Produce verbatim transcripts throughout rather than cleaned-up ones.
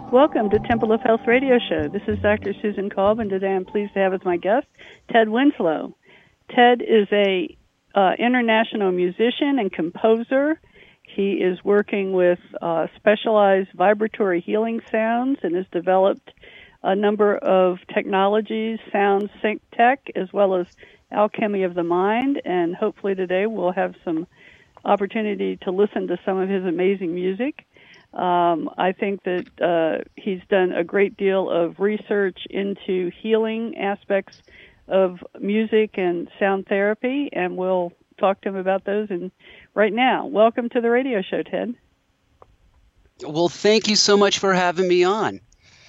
Welcome to Temple of Health Radio Show. This is Doctor Susan Kolb, and today I'm pleased to have as my guest Ted Winslow. Ted is a uh, international musician and composer. He is working with uh, specialized vibratory healing sounds and has developed a number of technologies, sound sync tech, as well as alchemy of the mind. And hopefully today we'll have some opportunity to listen to some of his amazing music. Um, I think that uh, he's done a great deal of research into healing aspects of music and sound therapy, and we'll talk to him about those. And right now, welcome to the radio show, Ted. Well, thank you so much for having me on.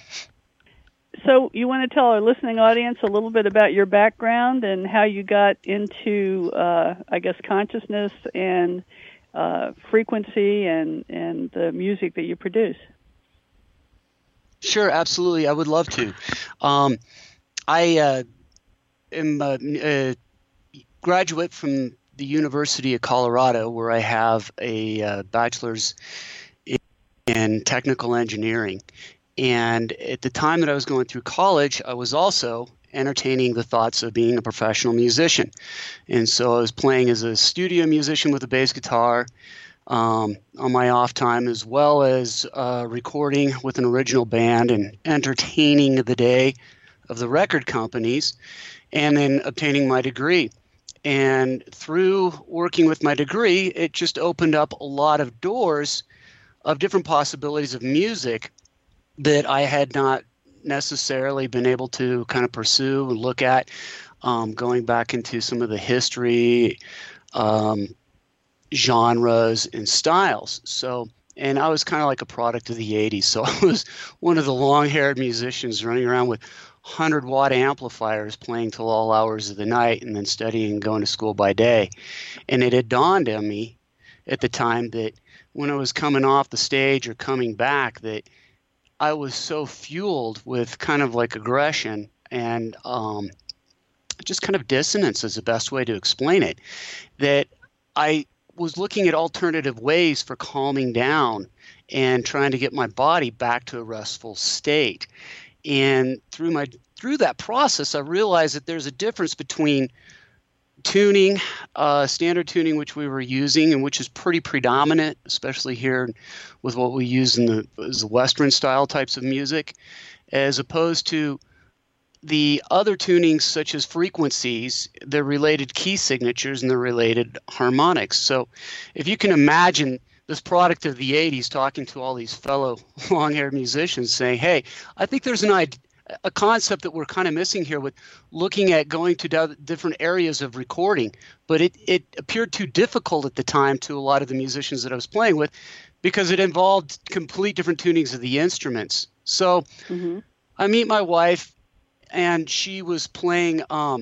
So you want to tell our listening audience a little bit about your background and how you got into, uh, I guess, consciousness and uh, frequency and, and the music that you produce? Sure, absolutely. I would love to. Um, I uh, am a, a graduate from the University of Colorado, where I have a uh, bachelor's in, in technical engineering. And at the time that I was going through college, I was also entertaining the thoughts of being a professional musician. And so I was playing as a studio musician with a bass guitar um, on my off time, as well as uh, recording with an original band and entertaining the day of the record companies, and then obtaining my degree. And through working with my degree, it just opened up a lot of doors of different possibilities of music that I had not necessarily been able to kind of pursue and look at, um, going back into some of the history, um, genres, and styles. So, and I was kind of like a product of the eighties. So I was one of the long-haired musicians running around with one hundred watt amplifiers playing till all hours of the night and then studying and going to school by day. And it had dawned on me at the time that when I was coming off the stage or coming back, that I was so fueled with kind of like aggression and um, just kind of dissonance is the best way to explain it, that I was looking at alternative ways for calming down and trying to get my body back to a restful state. And through my through that process, I realized that there's a difference between tuning, uh, standard tuning, which we were using and which is pretty predominant, especially here with what we use in the, the Western style types of music, as opposed to the other tunings such as frequencies, their related key signatures, and their related harmonics. So if you can imagine this product of the eighties talking to all these fellow long-haired musicians saying, hey, I think there's an idea, a concept that we're kind of missing here with looking at going to different areas of recording, but it, it appeared too difficult at the time to a lot of the musicians that I was playing with because it involved complete different tunings of the instruments. So mm-hmm. I meet my wife, and she was playing um,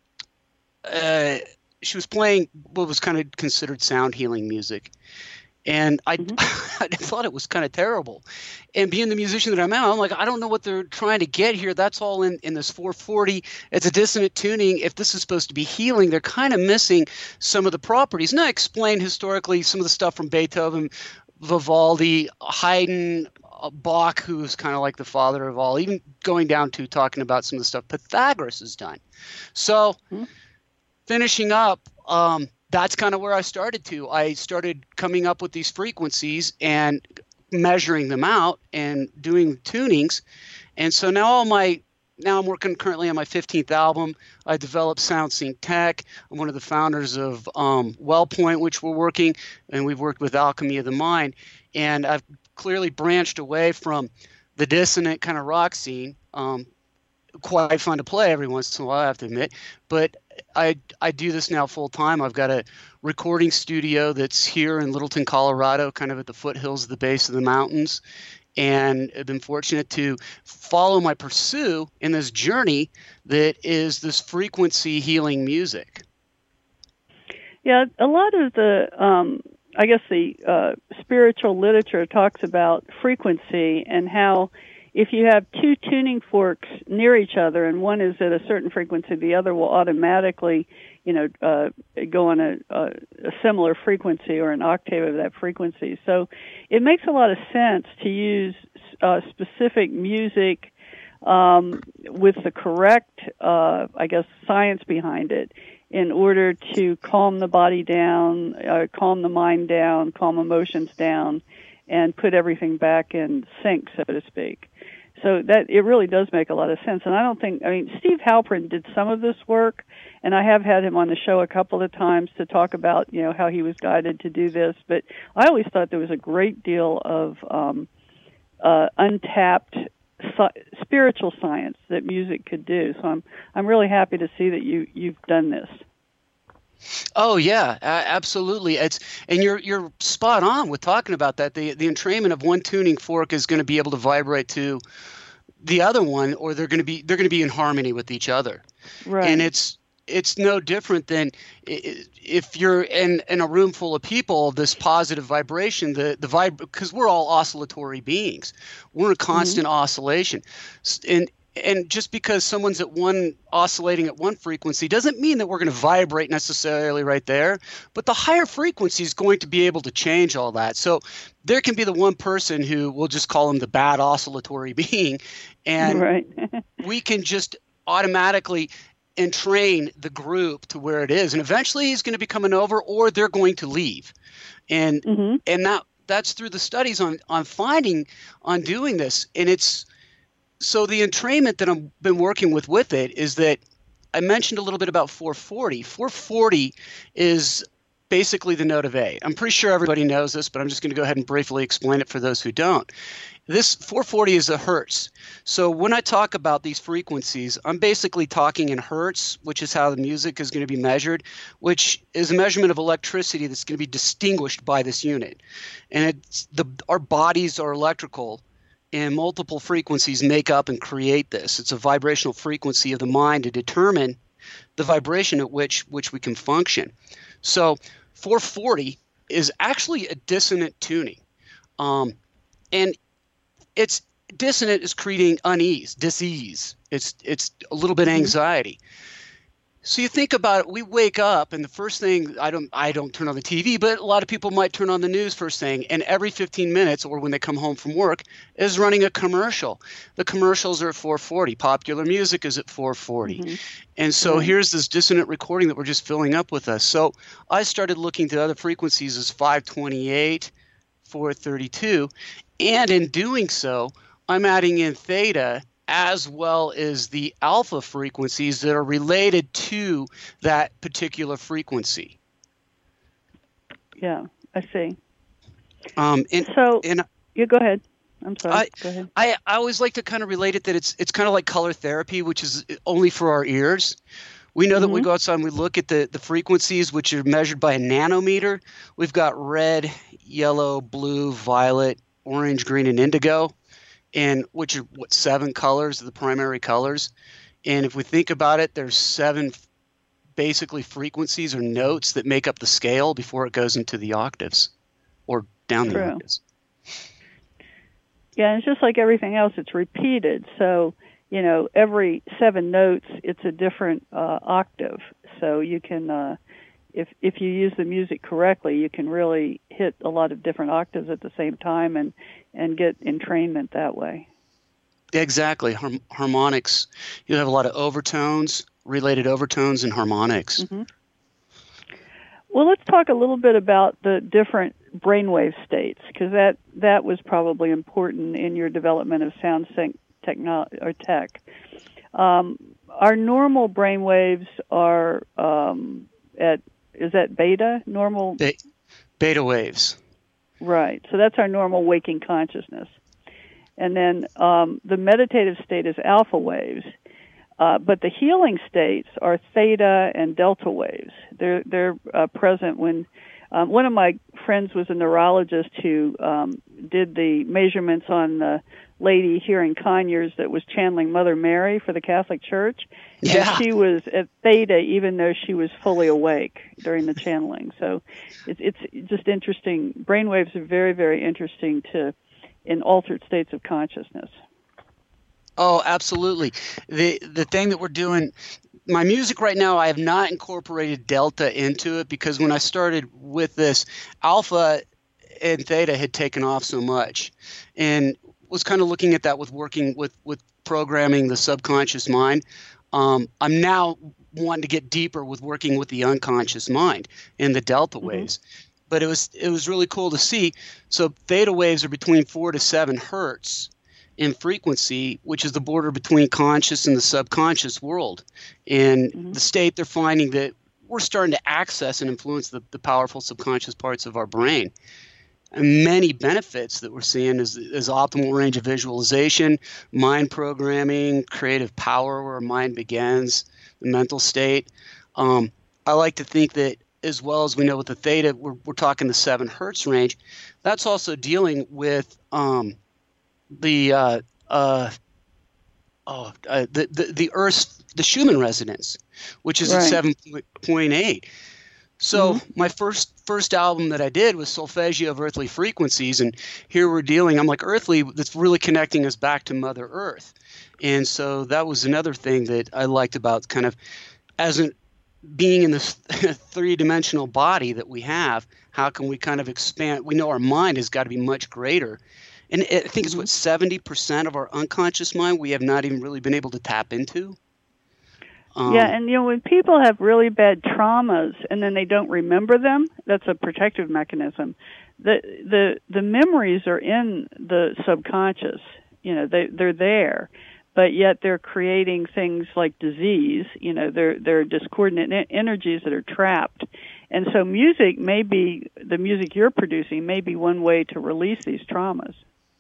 uh, she was playing what was kind of considered sound healing music. And I, mm-hmm. I thought it was kind of terrible. And being the musician that I'm at, I'm like, I don't know what they're trying to get here. That's all in, in this four forty. It's a dissonant tuning. If this is supposed to be healing, they're kind of missing some of the properties. And I explained historically some of the stuff from Beethoven, Vivaldi, Haydn, Bach, who's kind of like the father of all, even going down to talking about some of the stuff Pythagoras has done. So mm-hmm. finishing up, um, that's kind of where I started to. I started coming up with these frequencies and measuring them out and doing tunings. And so now all my now I'm working currently on my fifteenth album. I developed Sound Sync Tech. I'm one of the founders of um, Wellpoint, which we're working, and we've worked with Alchemy of the Mind. And I've clearly branched away from the dissonant kind of rock scene. Um, quite fun to play every once in a while, I have to admit. But I I do this now full time. I've got a recording studio that's here in Littleton, Colorado, kind of at the foothills of the base of the mountains. And I've been fortunate to follow my pursuit in this journey that is this frequency healing music. Yeah, a lot of the, um, I guess the uh, spiritual literature talks about frequency and how if you have two tuning forks near each other and one is at a certain frequency, the other will automatically, you know, uh, go on a, a, a similar frequency or an octave of that frequency. So it makes a lot of sense to use uh, specific music um, with the correct, uh, I guess, science behind it in order to calm the body down, uh, calm the mind down, calm emotions down, and put everything back in sync, so to speak. So that it really does make a lot of sense. And I don't think, I mean, Steve Halpern did some of this work, and I have had him on the show a couple of times to talk about, you know, how he was guided to do this. But I always thought there was a great deal of um, uh, untapped si- spiritual science that music could do. So I'm I'm really happy to see that you you've done this. Oh yeah, uh, absolutely. It's and you're you're spot on with talking about that. The the entrainment of one tuning fork is going to be able to vibrate to the other one, or they're going to be they're going to be in harmony with each other. Right. And it's it's no different than if you're in in a room full of people, this positive vibration, the the vib because we're all oscillatory beings. We're in constant mm-hmm. oscillation, and. And just because someone's at one oscillating at one frequency doesn't mean that we're going to vibrate necessarily right there. But the higher frequency is going to be able to change all that. So there can be the one person who we'll just call him the bad oscillatory being, and right. we can just automatically entrain the group to where it is. And eventually he's going to become an over, or they're going to leave. And mm-hmm. and that that's through the studies on on finding on doing this. And it's So the entrainment that I've been working with with it is that I mentioned a little bit about four forty. four forty is basically the note of A. I'm pretty sure everybody knows this, but I'm just going to go ahead and briefly explain it for those who don't. This four forty is a hertz. So when I talk about these frequencies, I'm basically talking in hertz, which is how the music is going to be measured, which is a measurement of electricity that's going to be distinguished by this unit. And it's the our bodies are electrical, and multiple frequencies make up and create this. It's a vibrational frequency of the mind to determine the vibration at which which we can function. So four forty is actually a dissonant tuning. Um, and it's dissonant is creating unease, dis-ease. It's, it's a little bit anxiety. So you think about it, we wake up and the first thing, I don't I don't turn on the T V, but a lot of people might turn on the news first thing, and every fifteen minutes or when they come home from work is running a commercial. The commercials are at four forty. Popular music is at four forty. Mm-hmm. And so mm-hmm. here's this dissonant recording that we're just filling up with us. So I started looking to other frequencies as five twenty-eight, four thirty-two, and in doing so, I'm adding in theta as well as the alpha frequencies that are related to that particular frequency. Yeah, I see. Um, and, so, and, you go ahead. I'm sorry. I, go ahead. I, I always like to kind of relate it that it's it's kind of like color therapy, which is only for our ears. We know that mm-hmm. we go outside and we look at the, the frequencies, which are measured by a nanometer. We've got red, yellow, blue, violet, orange, green, and indigo. And which are what seven colors are the primary colors. And if we think about it, there's seven basically frequencies or notes that make up the scale before it goes into the octaves or down True. the octaves. Yeah, and it's just like everything else, it's repeated. So, you know, every seven notes, it's a different uh, octave. So you can, uh, if if you use the music correctly, you can really hit a lot of different octaves at the same time and, and get entrainment that way. Exactly. Harm- harmonics. You have a lot of overtones, related overtones, and harmonics. Mm-hmm. Well, let's talk a little bit about the different brainwave states, because that, that was probably important in your development of sound sync techno- or tech. Um, our normal brainwaves are um, at, is that beta? Normal? Be- beta waves. Right. So that's our normal waking consciousness. And then um, the meditative state is alpha waves. Uh, but the healing states are theta and delta waves. They're they're uh, present when um, one of my friends was a neurologist who um, did the measurements on the lady here in Conyers that was channeling Mother Mary for the Catholic Church. Yeah. And she was at theta even though she was fully awake during the channeling. So it's it's just interesting. Brainwaves are very, very interesting to in altered states of consciousness. Oh, absolutely. The the thing that we're doing, my music right now, I have not incorporated delta into it because when I started with this, alpha and theta had taken off so much. And was kind of looking at that with working with, with programming the subconscious mind. Um, I'm now wanting to get deeper with working with the unconscious mind in the delta Mm-hmm. waves. But it was it was really cool to see. So theta waves are between four to seven hertz in frequency, which is the border between conscious and the subconscious world. In Mm-hmm. the state, they're finding that we're starting to access and influence the, the powerful subconscious parts of our brain. And many benefits that we're seeing is, is optimal range of visualization, mind programming, creative power where our mind begins, the mental state. Um, I like to think that as well as we know with the theta, we're, we're talking the seven hertz range. That's also dealing with um, the uh, uh, oh, uh, the, the the Earth's the Schumann resonance, which is Right. at seven point eight. So Mm-hmm. my first first album that I did was Solfeggio of Earthly Frequencies, and here we're dealing. I'm like earthly. That's really connecting us back to Mother Earth, and so that was another thing that I liked about kind of as an being in this three-dimensional body that we have. How can we kind of expand? We know our mind has got to be much greater. And I think it's Mm-hmm. what seventy percent of our unconscious mind we have not even really been able to tap into. Um, Yeah, and you know, when people have really bad traumas and then they don't remember them, that's a protective mechanism. The the the memories are in the subconscious. You know, they they're there, but yet they're creating things like disease. You know, they're they're discordant energies that are trapped. And so music may be, the music you're producing may be one way to release these traumas.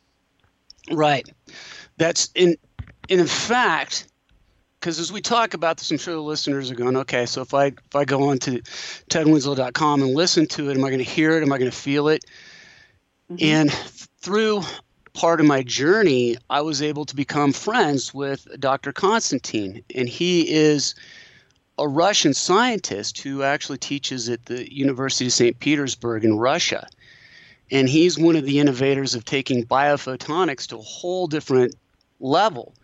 Right. That's in in fact, because as we talk about this, I'm sure the listeners are going, okay, so if I if I go on to ted winslow dot com and listen to it, am I going to hear it? Am I going to feel it? Mm-hmm. And through part of my journey, I was able to become friends with Doctor Konstantin, and he is a Russian scientist who actually teaches at the University of Saint Petersburg in Russia. And he's one of the innovators of taking biophotonics to a whole different level.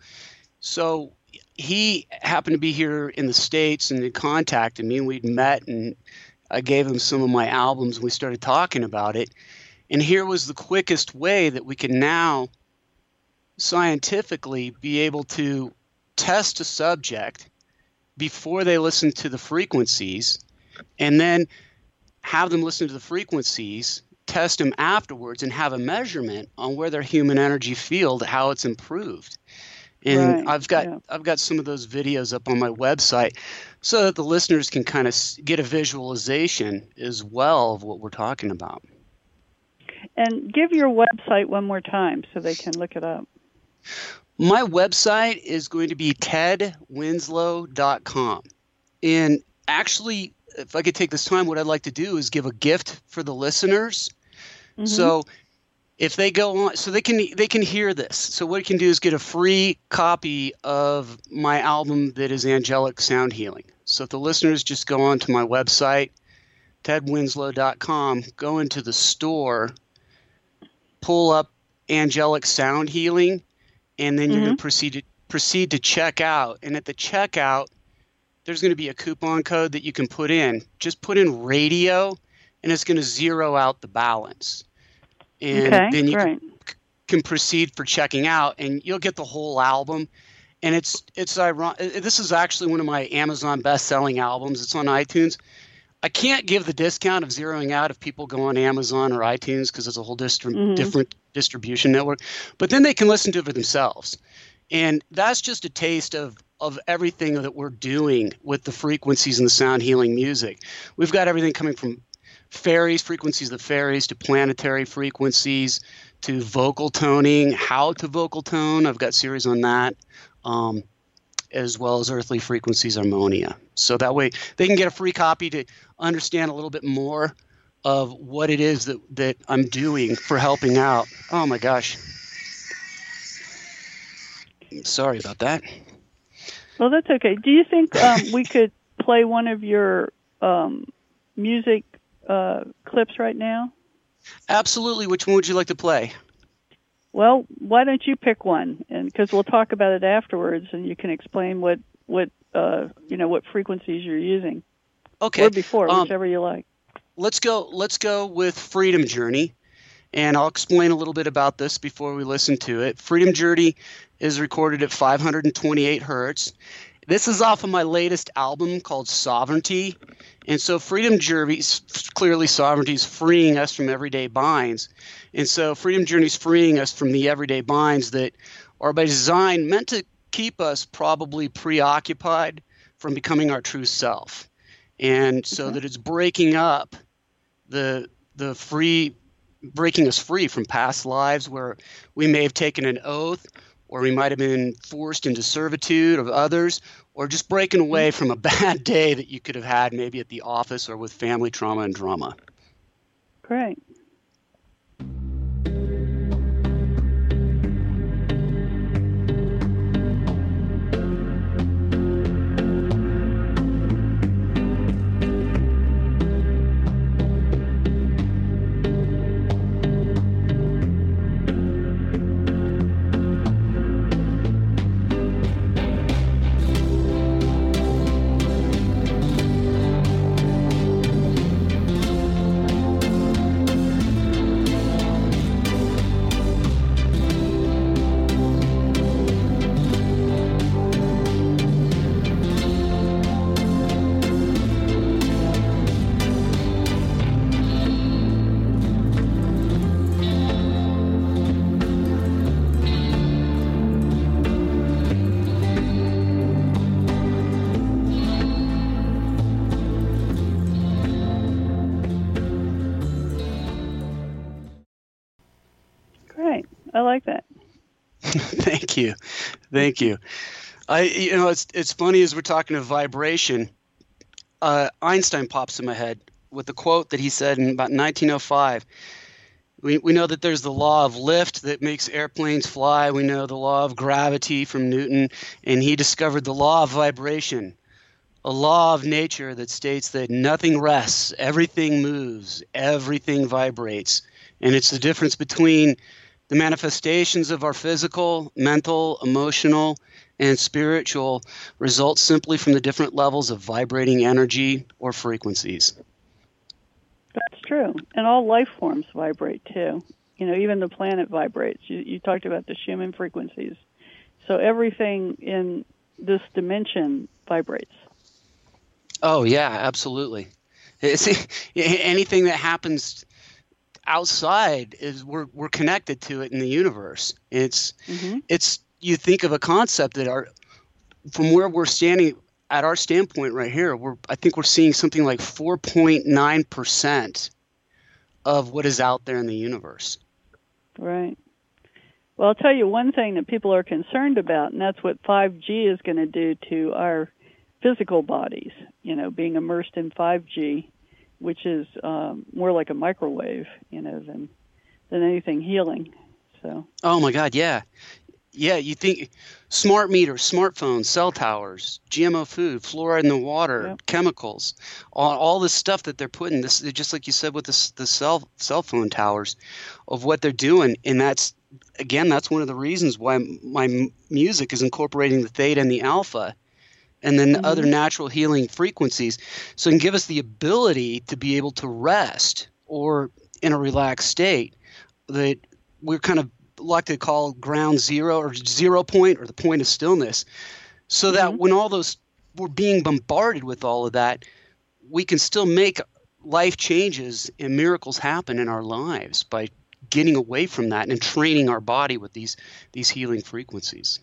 So he happened to be here in the States and he contacted me, and we'd met, and I gave him some of my albums and we started talking about it. And here was the quickest way that we can now scientifically be able to test a subject before they listen to the frequencies, and then have them listen to the frequencies, test them afterwards, and have a measurement on where their human energy field, how it's improved. And Right, I've got yeah. I've got some of those videos up on my website so that the listeners can kind of get a visualization as well of what we're talking about. And give your website one more time so they can look it up. My website is going to be ted winslow dot com. And actually, if I could take this time, what I'd like to do is give a gift for the listeners. Mm-hmm. So if they go on, so they can they can hear this. So what you can do is get a free copy of my album that is Angelic Sound Healing. So if the listeners just go on to my website, ted winslow dot com, go into the store, pull up Angelic Sound Healing, and then you're Mm-hmm. going to proceed to proceed to check out. And at the checkout, there's going to be a coupon code that you can put in. Just put in radio, and it's going to zero out the balance. And Okay, then you right. can, can proceed for checking out, and you'll get the whole album. And it's it's ironic. This is actually one of my Amazon best-selling albums. It's on iTunes. I can't give the discount of zeroing out if people go on Amazon or iTunes because it's a whole distri- Mhm. different distribution network. But then they can listen to it for themselves. And that's just a taste of, of everything that we're doing with the frequencies and the sound healing music. We've got everything coming from fairies, frequencies of the fairies, to planetary frequencies, to vocal toning, how to vocal tone. I've got series on that. Um, as well as earthly frequencies harmonia. So that way they can get a free copy to understand a little bit more of what it is that, that I'm doing for helping out. Oh my gosh. Sorry about that. Well, that's okay. Do you think um, we could play one of your um, music uh, clips right now? Absolutely. Which one would you like to play? Well, why don't you pick one? And because we'll talk about it afterwards, and you can explain what what uh, you know what frequencies you're using, Okay. or before, um, whichever you like. Let's go. Let's go with Freedom Journey, And I'll explain a little bit about this before we listen to it. Freedom Journey is recorded at five hundred twenty-eight hertz. This is off of my latest album called Sovereignty. And so Freedom Journey, clearly Sovereignty is freeing us from everyday binds. And so Freedom Journey is freeing us from the everyday binds that are by design meant to keep us probably preoccupied from becoming our true self. And so okay. that it's breaking up the the free, breaking us free from past lives where we may have taken an oath, or we might have been forced into servitude of others, or just breaking away from a bad day that you could have had maybe at the office or with family trauma and drama. Great. I like that. Thank you. Thank you. I, you know, it's it's funny as we're talking of vibration, uh, Einstein pops in my head with a quote that he said in about nineteen oh five. We we know that there's the law of lift that makes airplanes fly. We know the law of gravity from Newton, and he discovered the law of vibration, a law of nature that states that nothing rests, everything moves, everything vibrates. And it's the difference between the manifestations of our physical, mental, emotional, and spiritual results simply from the different levels of vibrating energy or frequencies. That's true. And all life forms vibrate too. You know, even the planet vibrates. You, you talked about the Schumann frequencies. So everything in this dimension vibrates. Oh, yeah, absolutely. It's, anything that happens outside is we're we're connected to it in the universe. It's mm-hmm. it's you think of a concept that are from where we're standing at our standpoint right here, we're I think we're seeing something like four point nine percent of what is out there in the universe. Right. Well, I'll tell you one thing that people are concerned about, and that's what five G is going to do to our physical bodies, you know, being immersed in five G, which is um, more like a microwave, you know, than than anything healing. So. Oh my God, yeah, yeah. You think smart meters, smartphones, cell towers, G M O food, fluoride in the water, yep. chemicals, all, all this stuff that they're putting. This, just like you said with the the cell cell phone towers, of what they're doing, and that's again, that's one of the reasons why my music is incorporating the theta and the alpha. And then mm-hmm. other natural healing frequencies, so it can give us the ability to be able to rest or in a relaxed state that we're kind of like to call ground zero or zero point or the point of stillness, so mm-hmm. that when all those we're being bombarded with all of that, we can still make life changes and miracles happen in our lives by getting away from that and training our body with these these healing frequencies.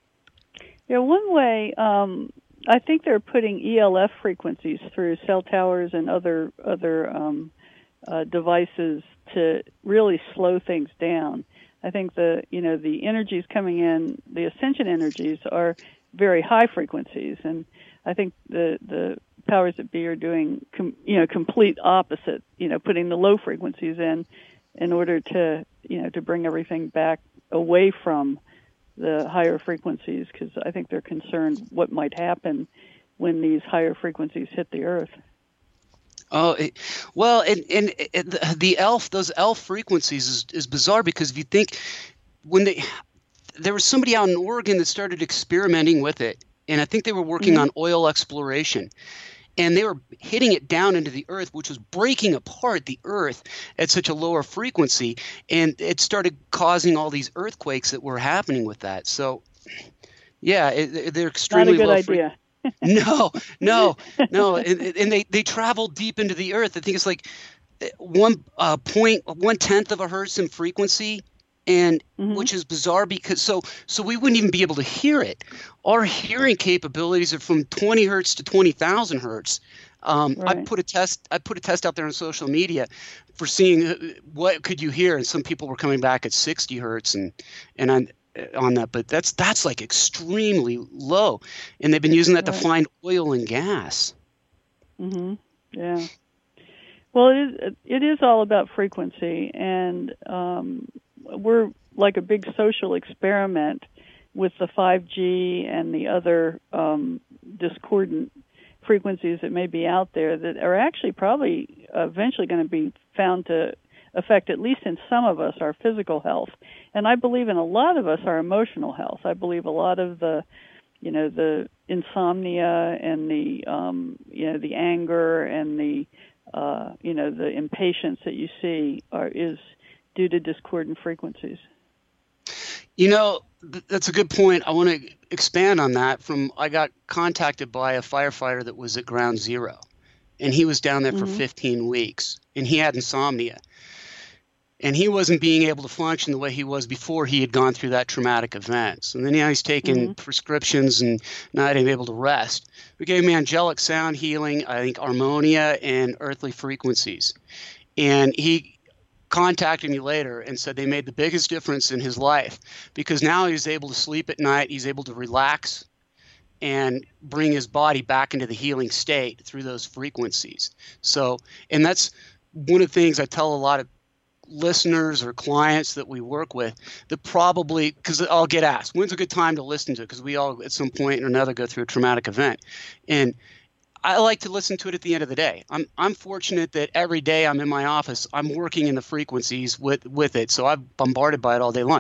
Yeah, one way um, I think they're putting E L F frequencies through cell towers and other other um, uh, devices to really slow things down. I think the you know the energies coming in, the ascension energies, are very high frequencies, and I think the the powers that be are doing com, you know complete opposite. You know, putting the low frequencies in in order to you know to bring everything back away from the higher frequencies, because I think they're concerned what might happen when these higher frequencies hit the earth. Oh, it, well, and, and, and the elf, those elf frequencies is, is bizarre, because if you think when they, there was somebody out in Oregon that started experimenting with it, and I think they were working mm-hmm. on oil exploration. and they were hitting it down into the earth, which was breaking apart the earth at such a lower frequency, and it started causing all these earthquakes that were happening with that. So yeah, it, they're extremely Not a good low idea. Fre- no, no, no, and, and they they travel deep into the earth. I think it's like one uh, point one tenth of a hertz in frequency, and Mm-hmm. which is bizarre because so so we wouldn't even be able to hear it. Our hearing capabilities are from twenty hertz to twenty thousand hertz. Um, I Right. put a test. I put a test out there on social media for seeing uh, what could you hear, and some people were coming back at sixty hertz, and and on on that. But that's that's like extremely low, and they've been using that to Right. find oil and gas. Mm-hmm. Yeah. Well, it is, it is all about frequency, and um, we're like a big social experiment with the five G and the other um, discordant frequencies that may be out there that are actually probably eventually going to be found to affect, at least in some of us, our physical health. And I believe in a lot of us, our emotional health. I believe a lot of the you know, the insomnia and the, um, you know, the anger and the, uh, you know, the impatience that you see are, is due to discordant frequencies. You know, th- that's a good point. I want to expand on that. From I got contacted by a firefighter that was at ground zero, and he was down there for Mm-hmm. fifteen weeks, and he had insomnia. And he wasn't being able to function the way he was before he had gone through that traumatic event. So then now he's taking Mm-hmm. prescriptions and not even able to rest. We gave him angelic sound healing, I think harmonia and earthly frequencies. And he contacted me later and said they made the biggest difference in his life because now he's able to sleep at night, he's able to relax and bring his body back into the healing state through those frequencies. So, and that's one of the things I tell a lot of listeners or clients that we work with that probably, because I'll get asked, when's a good time to listen to it? Because we all at some point or another go through a traumatic event. And I like to listen to it at the end of the day. I'm I'm fortunate that every day I'm in my office, I'm working in the frequencies with, with it. So I'm bombarded by it all day long.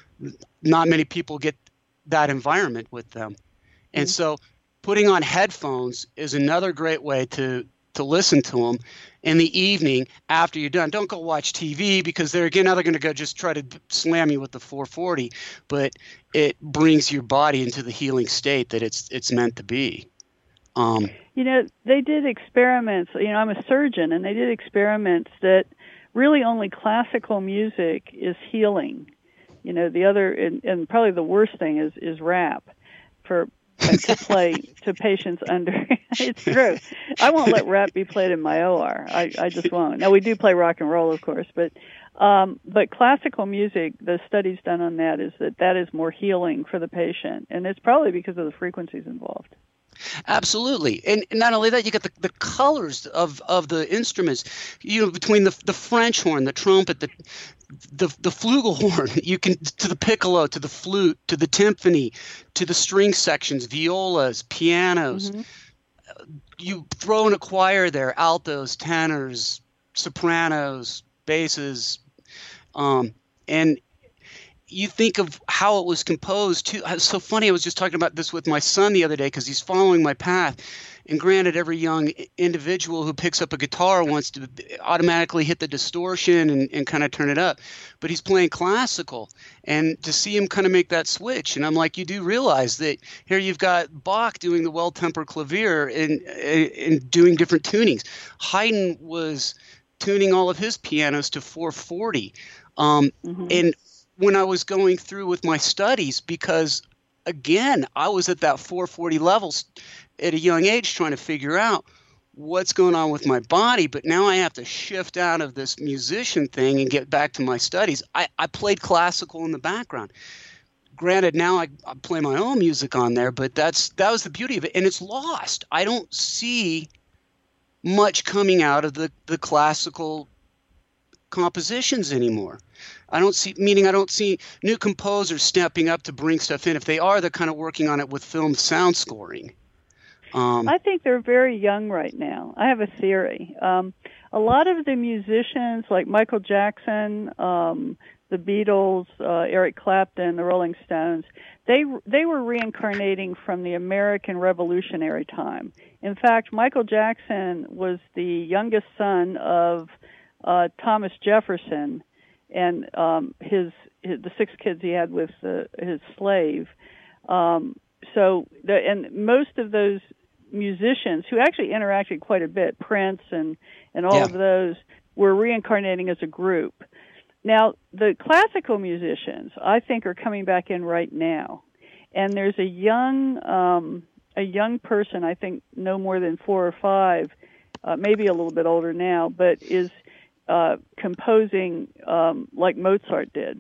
Not many people get that environment with them. And so putting on headphones is another great way to to listen to them in the evening after you're done. Don't go watch T V because they're again now they're going to go just try to slam you with the four forty, but it brings your body into the healing state that it's it's meant to be. Um, You know, they did experiments. You know, I'm a surgeon, and they did experiments that really only classical music is healing. You know, the other, and, and probably the worst thing is, is rap for uh, to play to patients under. It's true. I won't let rap be played in my O R. I, I just won't. Now, we do play rock and roll, of course, but um, but classical music, the studies done on that is that that is more healing for the patient, and it's probably because of the frequencies involved. Absolutely, and not only that, you got the, the colors of, of the instruments. You know, between the the French horn, the trumpet, the the the flugelhorn. You can to the piccolo, to the flute, to the timpani, to the string sections, violas, pianos. Mm-hmm. You throw in a choir there: altos, tenors, sopranos, basses, um, and you think of how it was composed too. It's so funny. I was just talking about this with my son the other day because he's following my path. And granted, every young individual who picks up a guitar wants to automatically hit the distortion and, and kind of turn it up. But he's playing classical. And to see him kind of make that switch, and I'm like, you do realize that here you've got Bach doing the well-tempered clavier and, and doing different tunings. Haydn was tuning all of his pianos to four forty. Um, Mm-hmm. And when I was going through with my studies, because again, I was at that four forty levels at a young age trying to figure out what's going on with my body, but now I have to shift out of this musician thing and get back to my studies. I, I played classical in the background. Granted, now I, I play my own music on there, but that's that was the beauty of it, and it's lost. I don't see much coming out of the, the classical compositions anymore. I don't see, meaning I don't see new composers stepping up to bring stuff in. If they are, they're kind of working on it with film sound scoring. Um, I think they're very young right now. I have a theory. Um, a lot of the musicians, like Michael Jackson, um, the Beatles, uh, Eric Clapton, the Rolling Stones, they they were reincarnating from the American Revolutionary time. In fact, Michael Jackson was the youngest son of uh, Thomas Jefferson and um, his, his the six kids he had with uh, his slave. Um, so, the, and most of those musicians who actually interacted quite a bit, Prince and, and all yeah. of those, were reincarnating as a group. Now, the classical musicians, I think, are coming back in right now. And there's a young um, a young person, I think no more than four or five, uh, maybe a little bit older now, but is uh, composing um, like Mozart did.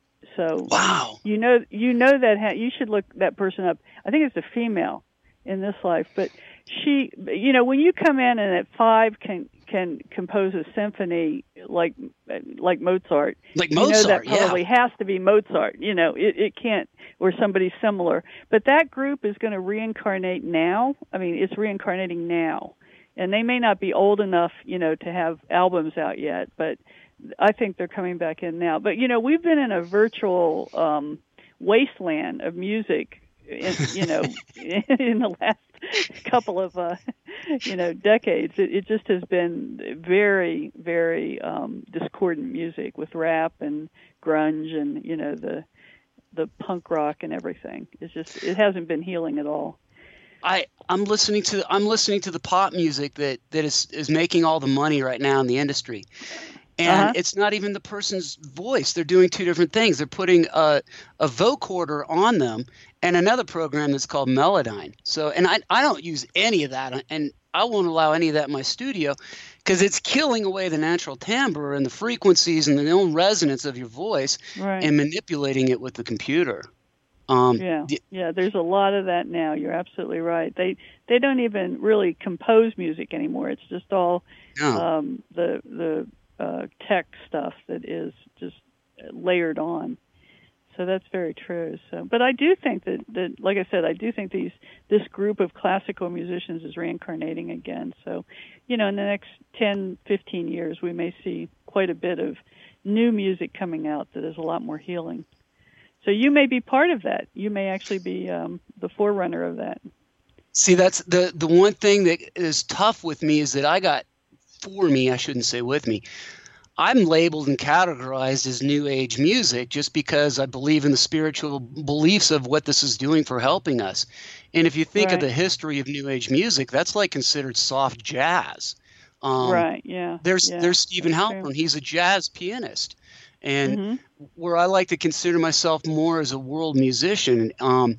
So wow. you know you know that ha- you should look that person up. I think it's a female in this life, but she, you know, when you come in and at five can can compose a symphony like like Mozart, like you Mozart, know that probably yeah. has to be Mozart. You know, it, it can't, or somebody similar. But that group is going to reincarnate now. I mean, it's reincarnating now, and they may not be old enough, you know, to have albums out yet, but I think they're coming back in now. But you know, we've been in a virtual um, wasteland of music, in, you know, in the last couple of uh, you know decades. It, it just has been very, very um, discordant music with rap and grunge and you know the the punk rock and everything. It's just it hasn't been healing at all. I, I'm listening to I'm listening to the pop music that, that is, is making all the money right now in the industry. And uh-huh. it's not even the person's voice. They're doing two different things. They're putting a, a vocoder on them and another program that's called Melodyne. So, and I, I don't use any of that, and I won't allow any of that in my studio because it's killing away the natural timbre and the frequencies and the own resonance of your voice right. and manipulating it with the computer. Um, yeah, the, yeah. There's a lot of that now. You're absolutely right. They they don't even really compose music anymore. It's just all no. um, the the uh, tech stuff that is just layered on. So that's very true. So, but I do think that, that, like I said, I do think these this group of classical musicians is reincarnating again. So, you know, in the next ten, fifteen years, we may see quite a bit of new music coming out that is a lot more healing. So you may be part of that. You may actually be um, the forerunner of that. See, that's the the one thing that is tough with me is that I got for me, I shouldn't say with me. I'm labeled and categorized as New Age music just because I believe in the spiritual beliefs of what this is doing for helping us. And if you think right. of the history of New Age music, that's like considered soft jazz. Um, right, yeah. There's yeah, there's Stephen Halpern. He's a jazz pianist. And mm-hmm. where I like to consider myself more as a world musician, um,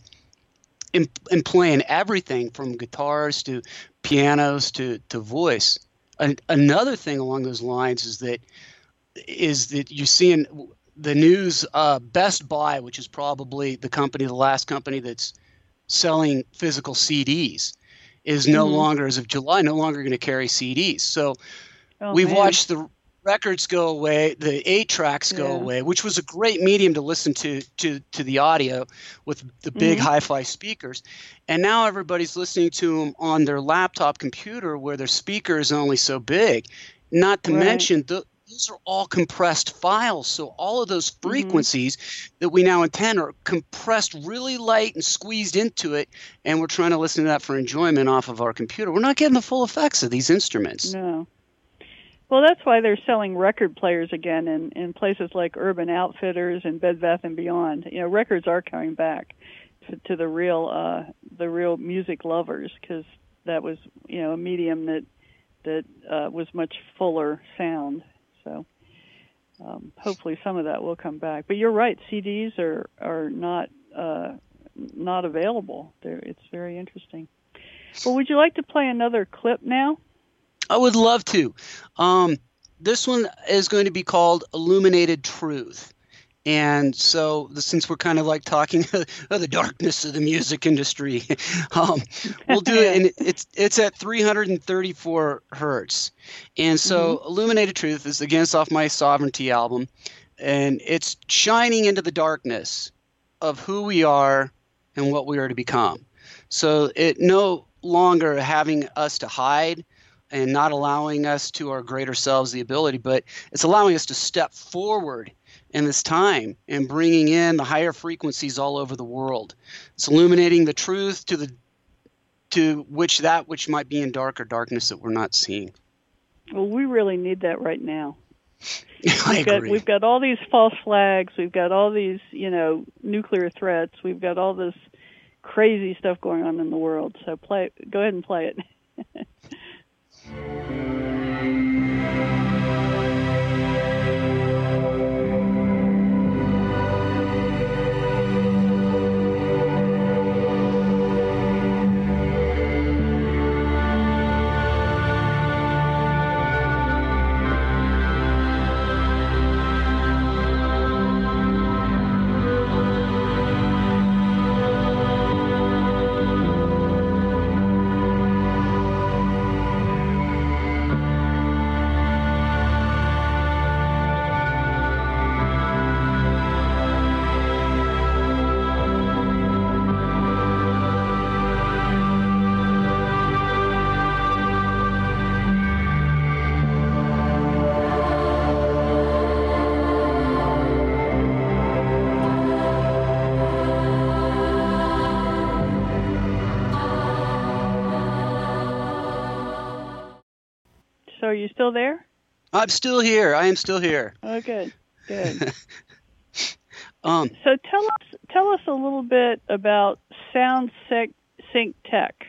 in, in playing everything from guitars to pianos to, to voice. An, another thing along those lines is that is that you're seeing the news, uh, Best Buy, which is probably the company, the last company that's selling physical C Ds, is no mm-hmm. longer, as of July, no longer going to carry C Ds. So oh, we've man. watched the records go away, the eight tracks go yeah. away, which was a great medium to listen to to to the audio with the big mm-hmm. hi-fi speakers. And now everybody's listening to them on their laptop computer where their speaker is only so big. Not to right. mention, the, those are all compressed files. So all of those frequencies mm-hmm. that we now intend are compressed really light and squeezed into it, and we're trying to listen to that for enjoyment off of our computer. We're not getting the full effects of these instruments. No. Well, that's why they're selling record players again in, in places like Urban Outfitters and Bed Bath and Beyond. You know, records are coming back to, to the real uh, the real music lovers because that was you know a medium that that uh, was much fuller sound. So um, hopefully some of that will come back. But you're right, C Ds are are not uh, not available. They're, it's very interesting. Well, would you like to play another clip now? I would love to. Um, this one is going to be called Illuminated Truth. And so since we're kind of like talking of the darkness of the music industry, um, we'll do it. And it's it's at three hundred thirty-four hertz. And so mm-hmm. Illuminated Truth is, again, it's off my Sovereignty album. And it's shining into the darkness of who we are and what we are to become. So it no longer having us to hide and not allowing us to our greater selves the ability, but it's allowing us to step forward in this time and bringing in the higher frequencies all over the world. It's illuminating the truth to the to which that which might be in dark or darkness that we're not seeing. Well, we really need that right now. I we've got, agree. We've got all these false flags. We've got all these, you know, nuclear threats. We've got all this crazy stuff going on in the world. So play. Go ahead and play it. So are you still there? I'm still here. I am still here. Oh, good, good. um, so tell us, tell us a little bit about Sound Sync Tech.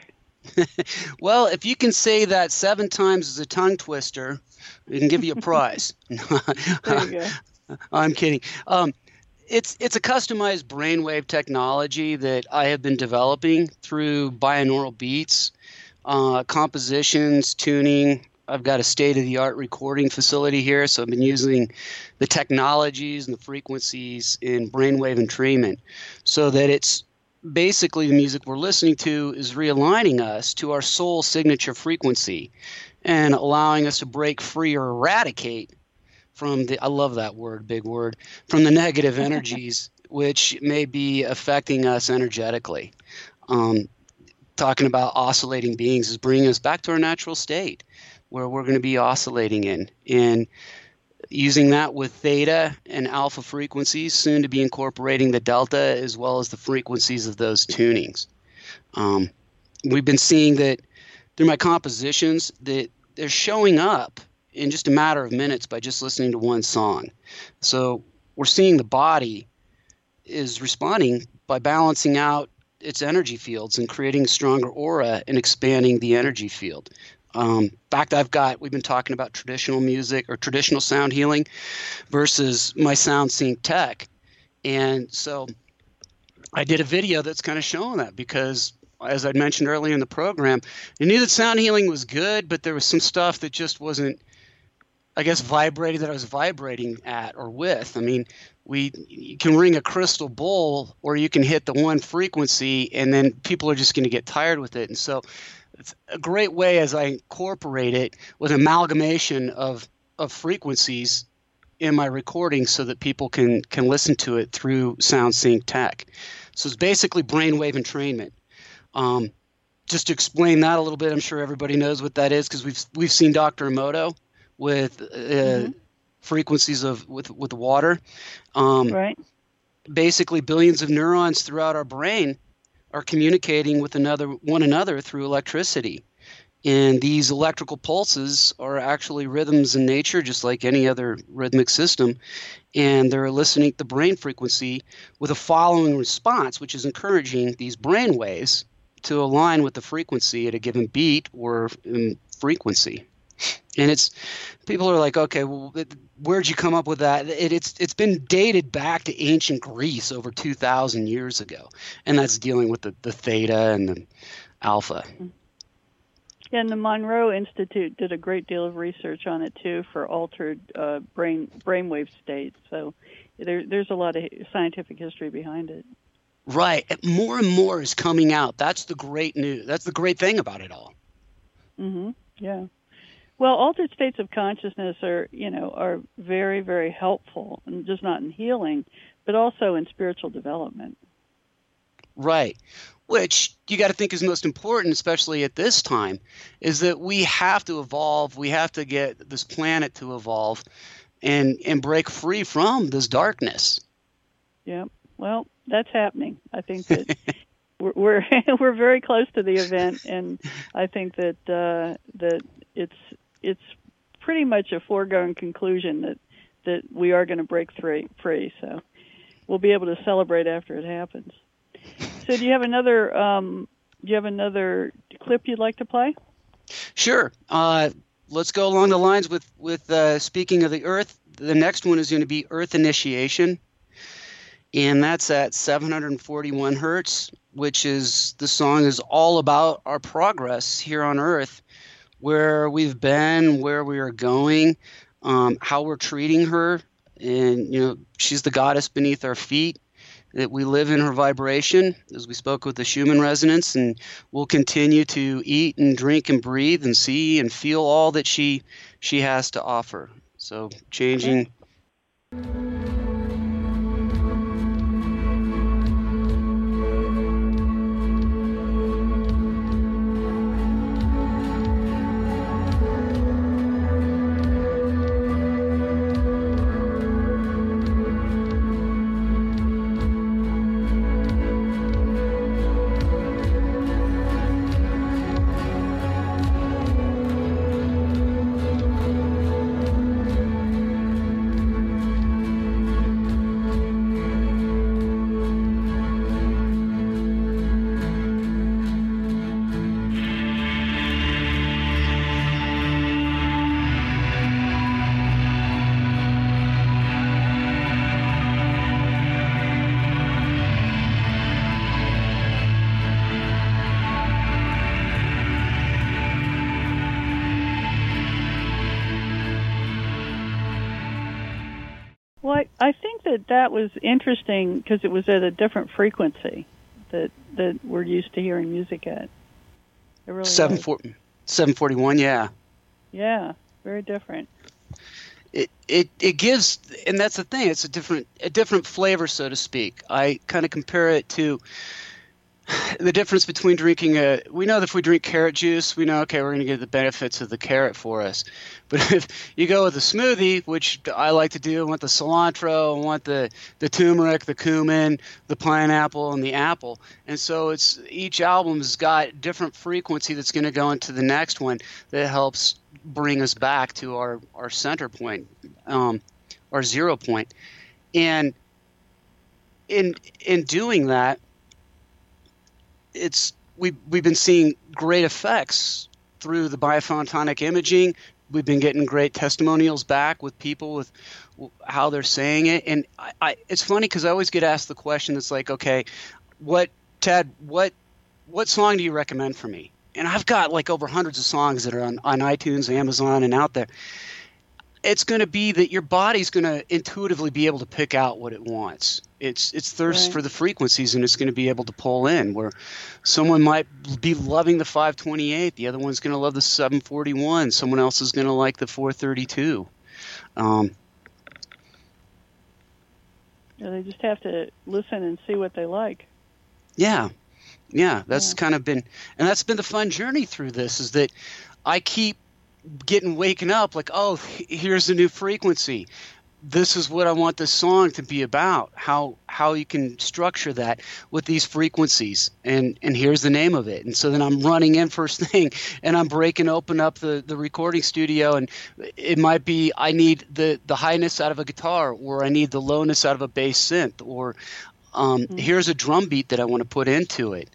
Well, if you can say that seven times as a tongue twister, we can give you a prize. There you go. I'm kidding. Um, it's it's a customized brainwave technology that I have been developing through binaural beats, uh, compositions, tuning. I've got a state-of-the-art recording facility here, so I've been using the technologies and the frequencies in brainwave entrainment so that it's basically the music we're listening to is realigning us to our soul signature frequency and allowing us to break free or eradicate from the, I love that word, big word, from the negative energies which may be affecting us energetically. Um, talking about oscillating beings is bringing us back to our natural state where we're going to be oscillating in. And using that with theta and alpha frequencies, soon to be incorporating the delta as well as the frequencies of those tunings. Um, we've been seeing that through my compositions that they're showing up in just a matter of minutes by just listening to one song. So we're seeing the body is responding by balancing out its energy fields and creating a stronger aura and expanding the energy field. Um, in fact, I've got, we've been talking about traditional music or traditional sound healing versus my Sound Sync Tech. And so I did a video that's kind of showing that because, as I mentioned earlier in the program, I knew that sound healing was good, but there was some stuff that just wasn't, I guess, vibrating that I was vibrating at or with. I mean, we you can ring a crystal bowl or you can hit the one frequency and then people are just going to get tired with it. And so it's a great way as I incorporate it with amalgamation of, of frequencies in my recording so that people can, can listen to it through Sound Sync Tech. So it's basically brainwave entrainment. Um, just to explain that a little bit, I'm sure everybody knows what that is because we've we've seen Doctor Emoto with uh, mm-hmm. frequencies of with with water. Um, right. Basically, billions of neurons throughout our brain are communicating with another one another through electricity. And these electrical pulses are actually rhythms in nature, just like any other rhythmic system. And they're eliciting the brain frequency with a following response, which is encouraging these brain waves to align with the frequency at a given beat or um, frequency. And it's people are like, okay, well, where'd you come up with that? It, it's it's been dated back to ancient Greece over two thousand years ago, and that's dealing with the, the theta and the alpha. Yeah, and the Monroe Institute did a great deal of research on it too for altered uh, brain brainwave states. So there, there's a lot of scientific history behind it. Right, more and more is coming out. That's the great news. That's the great thing about it all. Mm-hmm. Yeah. Well, altered states of consciousness are, you know, are very, very helpful, and just not in healing, but also in spiritual development. Right. Which you got to think is most important, especially at this time, is that we have to evolve. We have to get this planet to evolve. and and break free from this darkness. Yeah. Well, that's happening. I think that we're we're, we're very close to the event, and I think that uh, that it's it's pretty much a foregone conclusion that that we are going to break free. Free. So we'll be able to celebrate after it happens. So, do you have another? Um, do you have another clip you'd like to play? Sure. Uh, let's go along the lines with with uh, speaking of the Earth. The next one is going to be Earth Initiation, and that's at seven hundred forty-one hertz, which is the song is all about our progress here on Earth, where we've been, where we are going, um, how we're treating her, and you know she's the goddess beneath our feet. That we live in her vibration, as we spoke with the Schumann resonance, and we'll continue to eat and drink and breathe and see and feel all that she she has to offer. So changing. Well, I, I think that that was interesting because it was at a different frequency that that we're used to hearing music at. It really seven was. forty, seven forty-one, yeah. Yeah, very different. It, it it gives, and that's the thing. It's a different a different flavor, so to speak. I kind of compare it to the difference between drinking a. We know that if we drink carrot juice, we know okay, we're going to get the benefits of the carrot for us. But if you go with a smoothie, which I like to do, I want the cilantro, I want the the turmeric, the cumin, the pineapple, and the apple. And so it's each album's got different frequency that's going to go into the next one that helps bring us back to our our center point, um, our zero point. And in in doing that, it's we we've been seeing great effects through the biophotonic imaging. We've been getting great testimonials back with people with how they're saying it. And I, I it's funny because I always get asked the question that's like, okay, what Ted, what what song do you recommend for me? And I've got like over hundreds of songs that are on, on iTunes, Amazon, and out there. It's going to be that your body's going to intuitively be able to pick out what it wants. It's it's thirst Right. for the frequencies, and it's going to be able to pull in. Where someone might be loving the five twenty-eight, the other one's going to love the seven forty-one, someone else is going to like the four thirty-two. Um, Yeah, they just have to listen and see what they like. yeah, yeah, that's Yeah. kind of been, and that's been the fun journey through this. Is that I keep getting waking up like, oh, here's a new frequency. This is what I want this song to be about. How how you can structure that with these frequencies, and and here's the name of it. And so then I'm running in first thing, and I'm breaking open up the, the recording studio, and it might be I need the the highness out of a guitar, or I need the lowness out of a bass synth, or um, Mm-hmm. here's a drum beat that I want to put into it.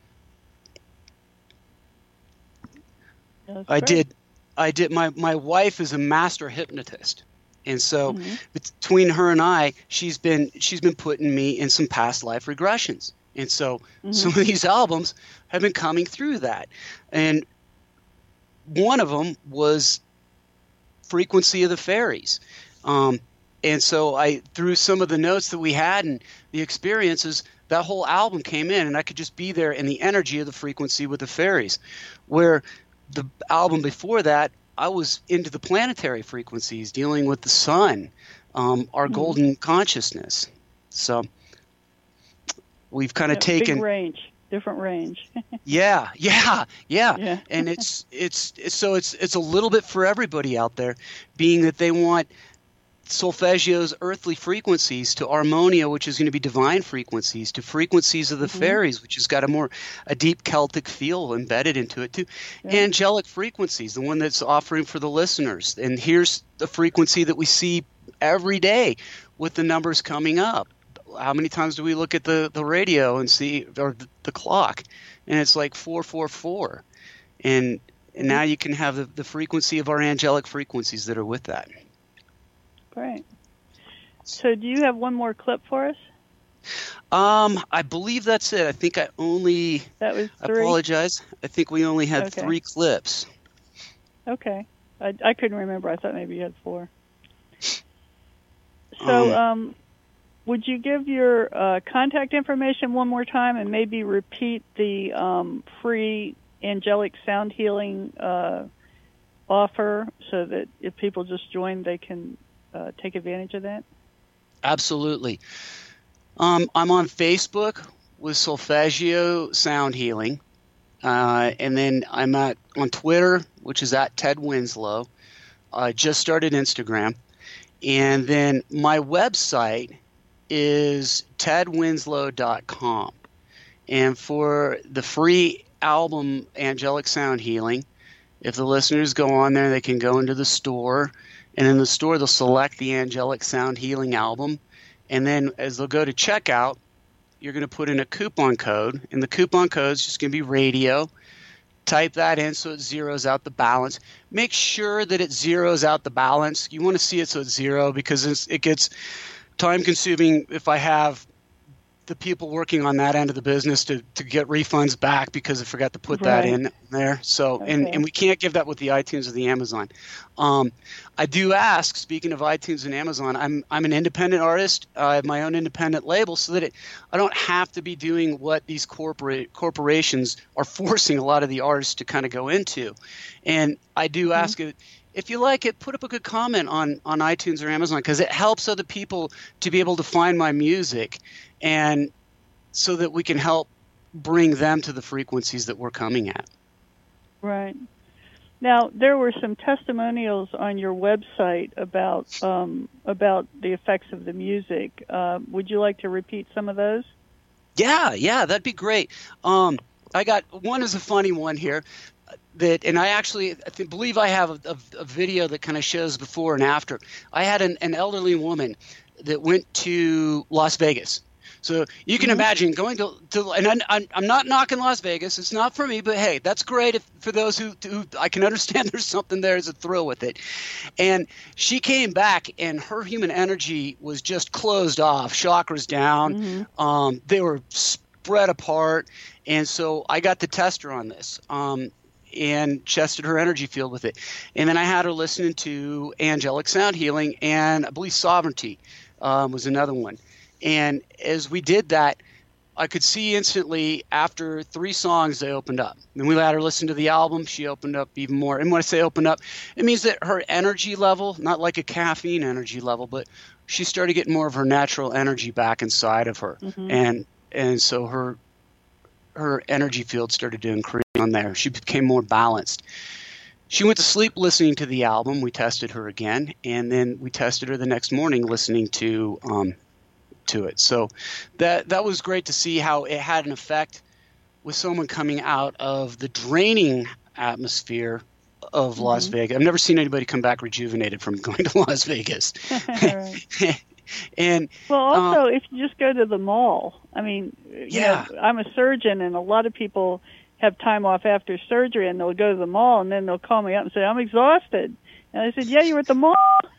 Yeah, that's I great. did. I did. My, my wife is a master hypnotist, and so Mhm. between her and I, she's been she's been putting me in some past life regressions, and so Mhm. some of these albums have been coming through that, and one of them was Frequency of the Fairies, um, and so I through some of the notes that we had and the experiences, that whole album came in, and I could just be there in the energy of the frequency with the fairies, where the album before that, I was into the planetary frequencies, dealing with the sun, um, our Mhm. golden consciousness. So we've kind of Yeah, taken, big range, different range. yeah, yeah, yeah, Yeah. and it's, it's it's so it's it's a little bit for everybody out there, being that they want solfeggio's earthly frequencies to armonia, which is going to be divine frequencies, to frequencies of the Mm-hmm. fairies, which has got a more a deep Celtic feel embedded into it too. Yeah. Angelic frequencies, the one that's offering for the listeners. And here's the frequency that we see every day with the numbers coming up. How many times do we look at the, the radio and see, or the, the clock, and it's like four four four, and, and now you can have the, the frequency of our angelic frequencies that are with that. Great. So do you have one more clip for us? Um, I believe that's it. I think I only. That was I three? apologize. I think we only had Okay. three clips. Okay. I, I couldn't remember. I thought maybe you had four. So Um, um, would you give your uh, contact information one more time and maybe repeat the um, free angelic sound healing uh, offer so that if people just join, they can uh, take advantage of that? Absolutely. Um, I'm on Facebook with Solfeggio Sound Healing. Uh, and then I'm at on Twitter, which is at Ted Winslow. I just started Instagram. And then my website is ted winslow dot com. And for the free album Angelic Sound Healing, if the listeners go on there, they can go into the store. And in the store, they'll select the Angelic Sound Healing album. And then as they'll go to checkout, you're going to put in a coupon code. And the coupon code is just going to be radio. Type that in so it zeroes out the balance. Make sure that it zeroes out the balance. You want to see it so it's zero because it's, it gets time-consuming if I have the people working on that end of the business to, to get refunds back because I forgot to put that Right. in there. So and, Okay. and we can't give that with the iTunes or the Amazon. Um, I do ask, speaking of iTunes and Amazon, I'm I'm an independent artist. I have my own independent label so that it, I don't have to be doing what these corporate corporations are forcing a lot of the artists to kind of go into. And I do ask it. If you like it, put up a good comment on, on iTunes or Amazon because it helps other people to be able to find my music and so that we can help bring them to the frequencies that we're coming at. Right. Now, there were some testimonials on your website about um, about the effects of the music. Uh, would you like to repeat some of those? Yeah, yeah, that'd be great. Um, I got one is a funny one here. That and I actually I think, believe I have a, a, a video that kind of shows before and after. I had an, an elderly woman that went to Las Vegas. So you can Mm-hmm. imagine going to, to and I'm, I'm, I'm not knocking Las Vegas. It's not for me, but hey, that's great if, for those who, who I can understand there's something there as a thrill with it. And she came back and her human energy was just closed off, chakras down. Mm-hmm. Um, they were spread apart. And so I got to test her on this. Um, and tested her energy field with it. And then I had her listening to Angelic Sound Healing, and I believe Sovereignty um, was another one. And as we did that, I could see instantly after three songs they opened up. Then we let her listen to the album. She opened up even more. And when I say opened up, it means that her energy level, not like a caffeine energy level, but she started getting more of her natural energy back inside of her. Mm-hmm. And and so her her energy field started to increase on there. She became more balanced. She went to sleep listening to the album. We tested her again, and then we tested her the next morning listening to um, to it. So that that was great to see how it had an effect with someone coming out of the draining atmosphere of Mm-hmm. Las Vegas. I've never seen anybody come back rejuvenated from going to Las Vegas. Right. And Well, also, um, if you just go to the mall, I mean, you Yeah. know, I'm a surgeon, and a lot of people have time off after surgery, and they'll go to the mall, and then they'll call me up and say, I'm exhausted. And I said, yeah, you were at the mall.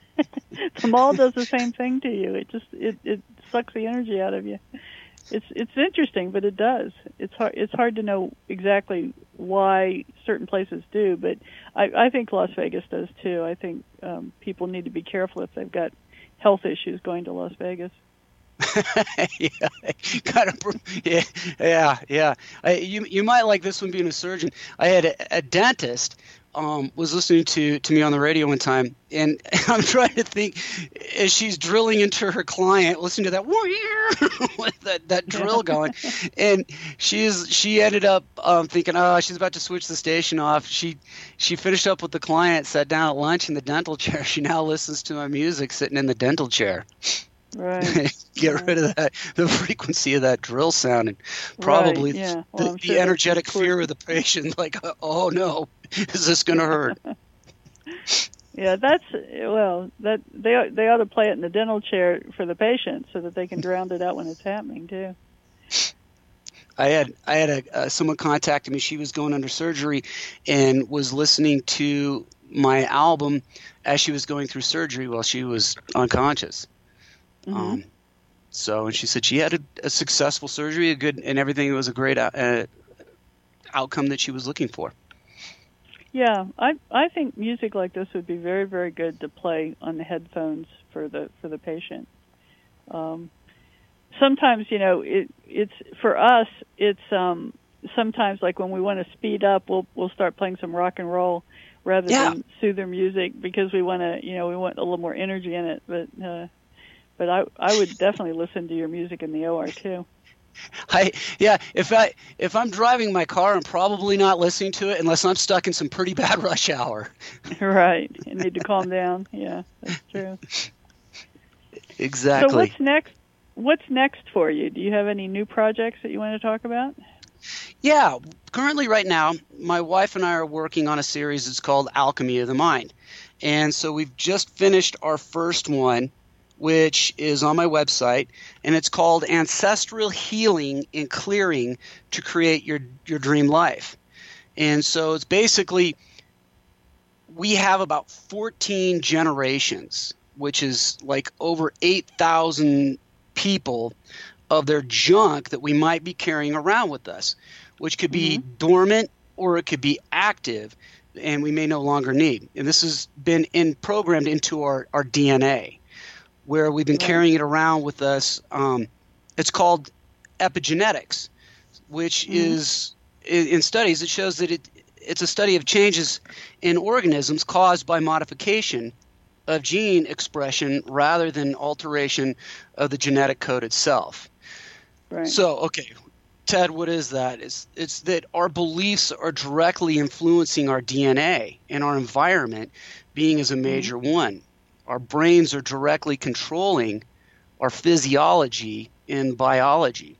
The mall does the same thing to you. It just it, it sucks the energy out of you. It's it's interesting, but it does. It's hard it's hard to know exactly why certain places do, but I, I think Las Vegas does too. I think um, people need to be careful if they've got health issues going to Las Vegas. yeah, kind of, yeah, yeah, yeah. I, you you might like this one being a surgeon. I had a, a dentist um, was listening to, to me on the radio one time, and I'm trying to think as she's drilling into her client, listening to that that, that drill going, and she's she ended up um, thinking, oh, she's about to switch the station off. She she finished up with the client, sat down at lunch in the dental chair. She now listens to my music sitting in the dental chair. Right. Get right. rid of that, the frequency of that drill sound, and probably right. yeah. well, the, sure the energetic fear of the patient, like, oh no, is this going to hurt? Yeah, that's well. That they they ought to play it in the dental chair for the patient so that they can drown it out when it's happening too. I had I had a uh, someone contacted me. She was going under surgery, and was listening to my album as she was going through surgery while she was unconscious. Mm-hmm. Um, so, and she said she had a, a successful surgery, a good, and everything was a great uh, outcome that she was looking for. Yeah, I I think music like this would be very, very good to play on the headphones for the for the patient. Um, sometimes, you know, it it's for us. It's um, sometimes like when we want to speed up, we'll we'll start playing some rock and roll rather yeah. than soother music because we want to, you know, we want a little more energy in it. But uh, but I I would definitely listen to your music in the O R too. I yeah, if I if I'm driving my car, I'm probably not listening to it unless I'm stuck in some pretty bad rush hour. Right. You need to calm down. Yeah, that's true. Exactly. So what's next? What's next for you? Do you have any new projects that you want to talk about? Yeah, currently right now, my wife and I are working on a series. It's called Alchemy of the Mind. And so we've just finished our first one, which is on my website, and it's called Ancestral Healing and Clearing to Create Your, Your Dream Life. And so it's basically, we have about fourteen generations, which is like over eight thousand people of their junk that we might be carrying around with us, which could be mm-hmm. dormant or it could be active, and we may no longer need. And this has been in programmed into our, our D N A, where we've been right. carrying it around with us. Um, it's called epigenetics, which mm-hmm. is, in, in studies, it shows that it it's a study of changes in organisms caused by modification of gene expression rather than alteration of the genetic code itself. Right. So, okay, Ted, what is that? It's, it's that our beliefs are directly influencing our D N A, and our environment being as a major mm-hmm. one. Our brains are directly controlling our physiology and biology.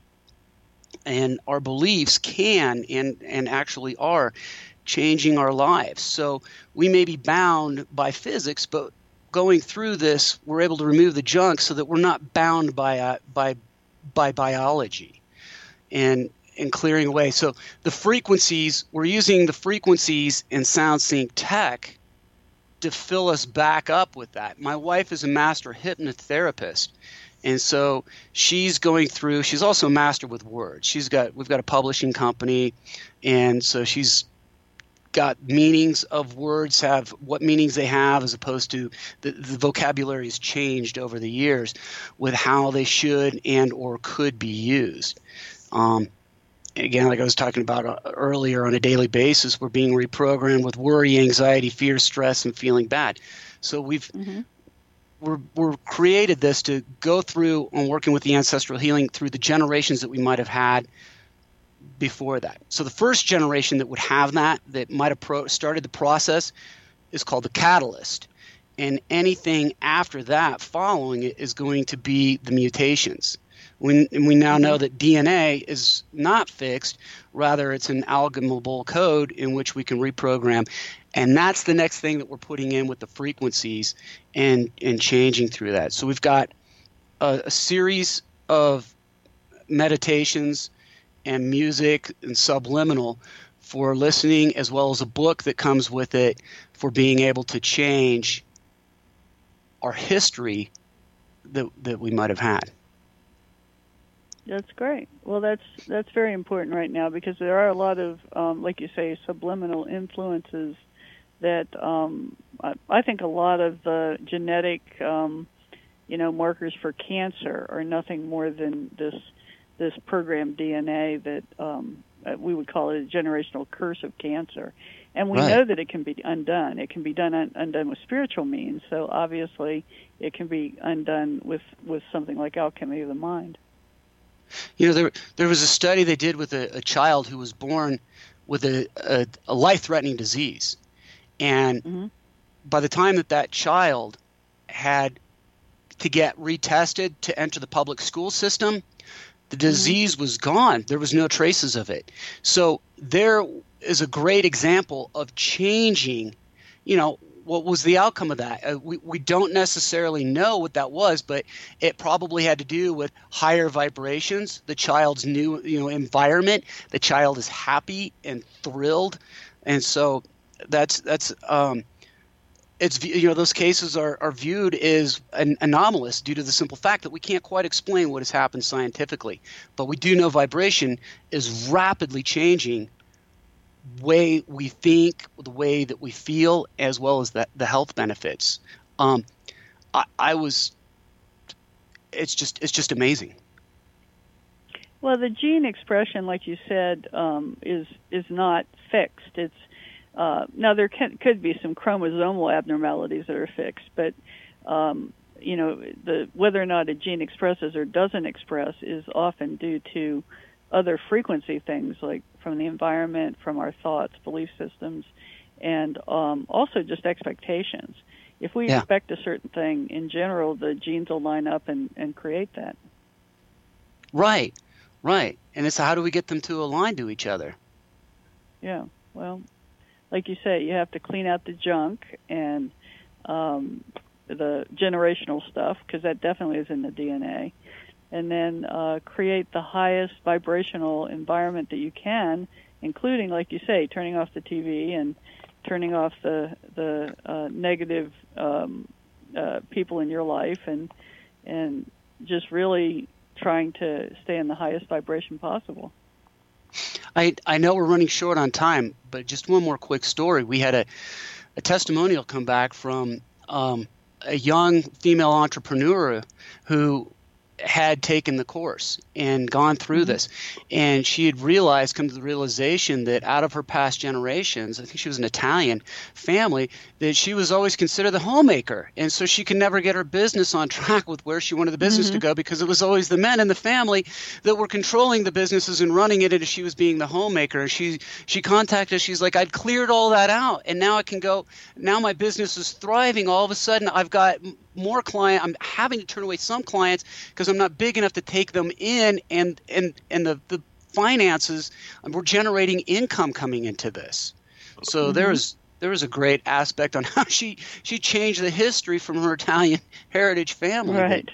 And our beliefs can and, and actually are changing our lives. So we may be bound by physics, but going through this, we're able to remove the junk so that we're not bound by uh, by by biology and and clearing away. So the frequencies, we're using the frequencies in SoundSync tech to fill us back up with that. My wife is a master hypnotherapist, and so she's going through, she's also a master with words. She's got, we've got a publishing company, and so she's got meanings of words, have what meanings they have, as opposed to the, the vocabulary has changed over the years with how they should and or could be used. Um, again, like I was talking about earlier, on a daily basis, we're being reprogrammed with worry, anxiety, fear, stress, and feeling bad. So we've mm-hmm. we're we're created this to go through on working with the ancestral healing through the generations that we might have had before that. So the first generation that would have that, that might have pro- started the process, is called the catalyst. And anything after that following it is going to be the mutations. We, and we now know that D N A is not fixed, rather it's an algorithmic code in which we can reprogram. And that's the next thing that we're putting in with the frequencies and, and changing through that. So we've got a, a series of meditations and music and subliminal for listening, as well as a book that comes with it for being able to change our history that that we might have had. That's great. Well, that's that's very important right now, because there are a lot of, um, like you say, subliminal influences that um, I, I think a lot of the genetic, um, you know, markers for cancer are nothing more than this this programmed D N A that um, we would call it a generational curse of cancer. And we Right. know that it can be undone. It can be done un- undone with spiritual means. So obviously, it can be undone with, with something like alchemy of the mind. You know, there there was a study they did with a, a child who was born with a, a, a life-threatening disease. And Mm-hmm. by the time that that child had to get retested to enter the public school system, the disease mm-hmm. was gone. There was no traces of it. So there is a great example of changing, you know, what was the outcome of that? Uh, we, we don't necessarily know what that was, but it probably had to do with higher vibrations, the child's new, you know, environment. The child is happy and thrilled. And so that's, that's, um, it's, you know, those cases are, are viewed as an anomalous due to the simple fact that we can't quite explain what has happened scientifically. But we do know vibration is rapidly changing way we think, the way that we feel, as well as the, the health benefits. Um, I, I was, it's just, it's just amazing. Well, the gene expression, like you said, um, is is not fixed. It's uh, now there can, could be some chromosomal abnormalities that are fixed, but um, you know, the whether or not a gene expresses or doesn't express is often due to other frequency things like from the environment, from our thoughts, belief systems, and um, also just expectations. If we yeah. expect a certain thing, in general, the genes will line up and, and create that. Right, right. And it's how do we get them to align to each other? Yeah, well, like you say, you have to clean out the junk and um, the generational stuff, because that definitely is in the D N A. And then uh, create the highest vibrational environment that you can, including, like you say, turning off the T V and turning off the the uh, negative um, uh, people in your life, and and just really trying to stay in the highest vibration possible. I I know we're running short on time, but just one more quick story. We had a, a testimonial come back from um, a young female entrepreneur who had taken the course and gone through mm-hmm. this, and she had realized, come to the realization that out of her past generations, I think she was an Italian family, that she was always considered the homemaker, and so she could never get her business on track with where she wanted the business mm-hmm. to go, because it was always the men in the family that were controlling the businesses and running it, and she was being the homemaker. And she she contacted us. She's like, I'd cleared all that out, and now I can go. Now my business is thriving. All of a sudden, I've got more client. I'm having to turn away some clients because I'm not big enough to take them in, and and and the the finances, we're generating income coming into this. So mm-hmm. there's there was a great aspect on how she she changed the history from her Italian heritage family. Right.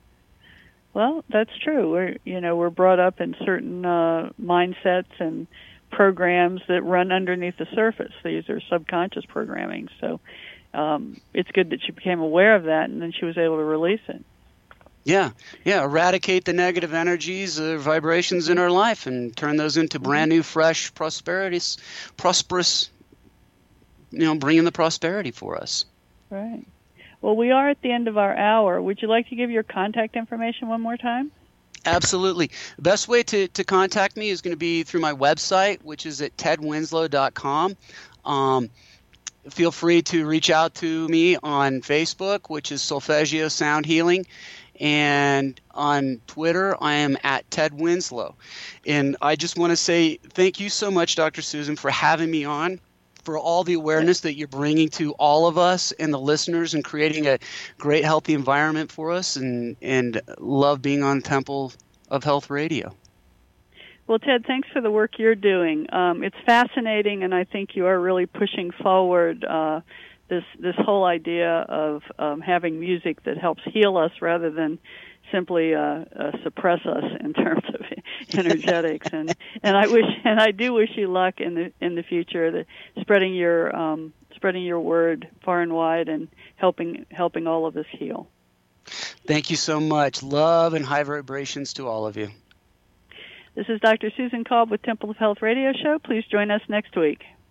Well, that's true. We're you know we're brought up in certain uh, mindsets and programs that run underneath the surface. These are subconscious programming. So um, it's good that she became aware of that, and then she was able to release it. Yeah, yeah, eradicate the negative energies or vibrations in our life and turn those into brand new, fresh, prosperous, prosperous, you know, bringing the prosperity for us. Right. Well, we are at the end of our hour. Would you like to give your contact information one more time? Absolutely. The best way to, to contact me is going to be through my website, which is at ted winslow dot com. Um, feel free to reach out to me on Facebook, which is Solfeggio Sound Healing. And on Twitter, I am at Ted Winslow. And I just want to say thank you so much, Doctor Susan, for having me on, for all the awareness that you're bringing to all of us and the listeners, and creating a great, healthy environment for us, and, and love being on Temple of Health Radio. Well, Ted, thanks for the work you're doing. Um, it's fascinating, and I think you are really pushing forward uh, this this whole idea of um, having music that helps heal us rather than simply uh, uh, suppress us in terms of energetics. and and I wish and I do wish you luck in the in the future, the, spreading your um, spreading your word far and wide, and helping helping all of us heal. Thank you so much. Love and high vibrations to all of you. This is Doctor Susan Kolb with Temple of Health Radio Show. Please join us next week.